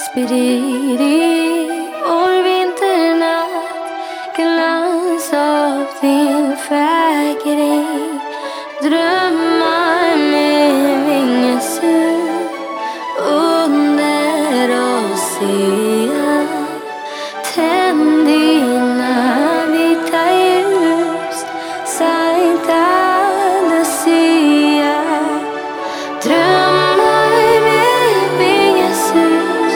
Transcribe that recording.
spirit i vår vinternatt. Glans av din färgring, drömmar med vingesur under oss.